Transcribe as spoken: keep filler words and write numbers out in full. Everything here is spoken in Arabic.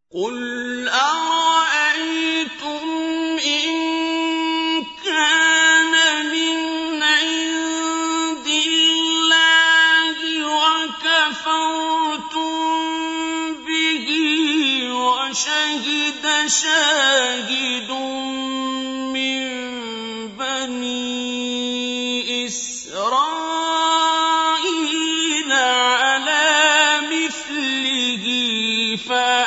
قُلْ أَرَأَيْتُمْ إِن كَانَ مِنْ عِندِ اللَّهِ وَكَفَرْتُم بِهِ وَشَهِدَ شَاهِدٌ مِّن بَنِي إِسْرَائِيلَ عَلَىٰ مِثْلِهِ فَآمَنَ